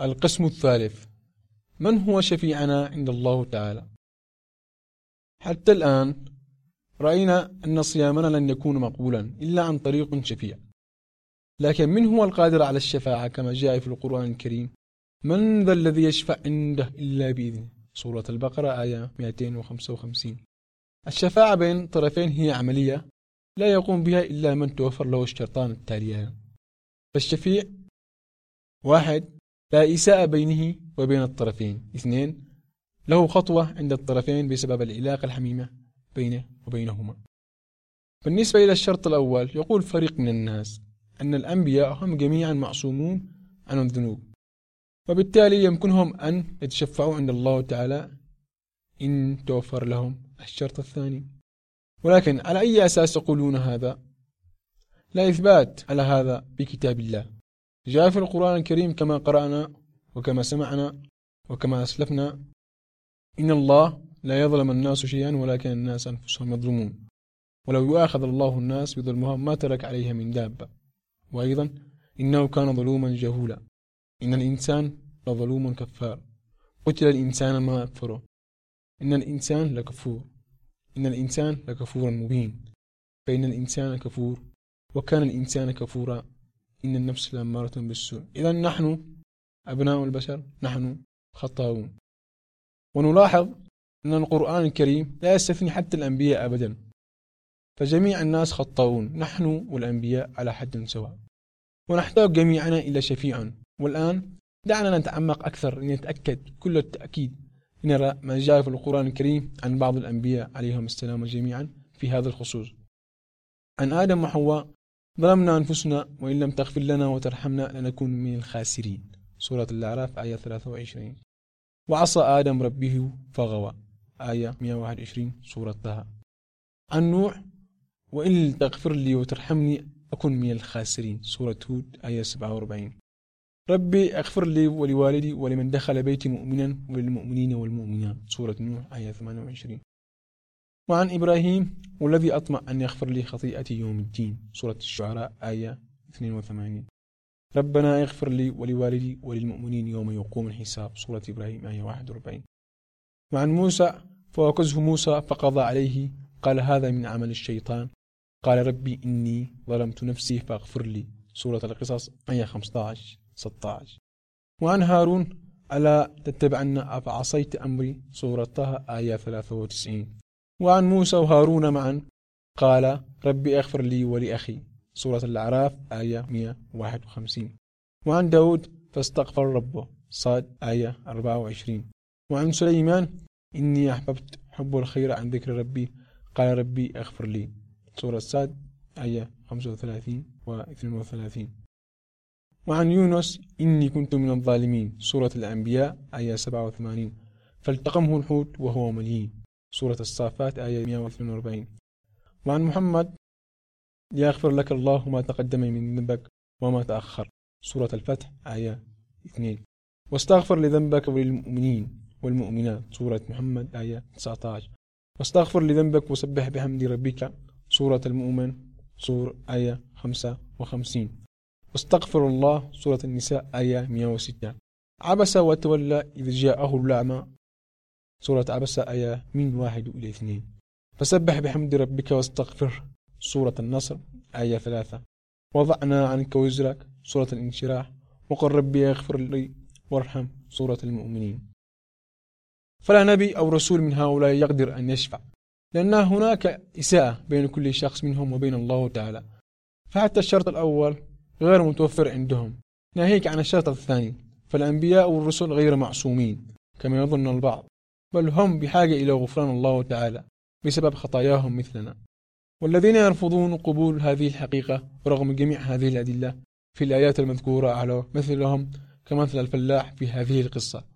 القسم الثالث: من هو شفيعنا عند الله تعالى؟ حتى الآن رأينا أن صيامنا لن يكون مقبولا إلا عن طريق شفيع، لكن من هو القادر على الشفاعة كما جاء في القرآن الكريم؟ من ذا الذي يشفع عنده إلا بإذنه، سورة البقرة آية 255. الشفاعة بين طرفين هي عملية لا يقوم بها إلا من توفر له الشرطان التاليان. فالشفيع: 1. لا إساءة بينه وبين الطرفين. 2. له خطوة عند الطرفين بسبب العلاقة الحميمة بينه وبينهما. بالنسبة إلى الشرط الأول، يقول فريق من الناس أن الأنبياء هم جميعا معصومون عن الذنوب، وبالتالي يمكنهم أن يتشفعوا عند الله تعالى إن توفر لهم الشرط الثاني. ولكن على أي أساس يقولون هذا؟ لا إثبات على هذا بكتاب الله. جاء في القرآن الكريم كما قرأنا وكما سمعنا وكما أسلفنا: إن الله لا يظلم الناس شيئا ولكن الناس أنفسهم يظلمون، ولو يؤاخذ الله الناس بظلمهم ما ترك عليها من دابة، وأيضا إنه كان ظلوما جهولا، إن الإنسان لظلوم كفار، قتل الإنسان ما أكفره، إن الإنسان لكفور، إن الإنسان لكفور مبين، فإن الإنسان كفور وكان الإنسان كفورا، إن النفس لأمارة بالسوء. إذن نحن أبناء البشر، نحن خطاؤون. ونلاحظ أن القرآن الكريم لا يستثني حتى الأنبياء أبدا، فجميع الناس خطاؤون، نحن والأنبياء على حد سواء، ونحتاج جميعنا إلى شفيع. والآن دعنا نتعمق أكثر لنتأكد كل التأكيد، لنرى ما جاء في القرآن الكريم عن بعض الأنبياء عليهم السلام جميعا في هذا الخصوص. عن آدم وحواء: ظلمنا أنفسنا وإن لم تغفر لنا وترحمنا لنكون من الخاسرين، سورة الأعراف آية 23. وعصى آدم ربه فغوى، آية 121 سورة طه. عن نوح: وإن تغفر لي وترحمني أكن من الخاسرين، سورة هود آية 47. ربي اغفر لي ولوالدي ولمن دخل بيتي مؤمنا وللمؤمنين والمؤمنات، سورة نوح آية 28. وعن إبراهيم: والذي أطمع أن يغفر لي خطيئتي يوم الدين، سورة الشعراء آية 82. ربنا اغفر لي ولوالدي وللمؤمنين يوم يقوم الحساب، سورة إبراهيم آية 41. وعن موسى: فوكزه موسى فقضى عليه قال هذا من عمل الشيطان قال ربي إني ظلمت نفسي فاغفر لي، سورة القصص آية 15-16. وعن هارون: ألا تتبعن أفعصيت أمري، سورة طه آية 93. وعن موسى وهارون معا قال ربي اغفر لي ولأخي، سورة الأعراف آية 151. وعن داود: فاستغفر ربه، صاد آية 24. وعن سليمان: إني أحببت حب الخير عن ذكر ربي قال ربي اغفر لي، سورة صاد آية 35 و32. وعن يونس: إني كنت من الظالمين، سورة الأنبياء آية 87. فالتقمه الحوت وهو مليين، سورة الصافات آية 142. وعن محمد: ليغفر لك الله ما تقدم من ذنبك وما تأخر، سورة الفتح آية 2. واستغفر لذنبك وللمؤمنين والمؤمنات، سورة محمد آية 19. واستغفر لذنبك وسبح بحمد ربك، سورة المؤمن سورة آية 55. واستغفر الله، سورة النساء آية 106. عبس وتولى إذ جاءه الأعمى، سورة عبس آية من 1-2. فسبح بحمد ربك واستغفر، سورة النصر آية 3. وضعنا عنك وزرك، سورة الانشراح. وقل ربي اغفر لي وارحم، سورة المؤمنين. فلا نبي أو رسول من هؤلاء يقدر أن يشفع، لأن هناك إساءة بين كل شخص منهم وبين الله تعالى، فحتى الشرط الأول غير متوفر عندهم، ناهيك عن الشرط الثاني. فالأنبياء والرسل غير معصومين كما يظن البعض، بل هم بحاجة إلى غفران الله تعالى بسبب خطاياهم مثلنا. والذين يرفضون قبول هذه الحقيقة رغم جميع هذه الأدلة في الآيات المذكورة على مثلهم كمثل الفلاح في هذه القصة،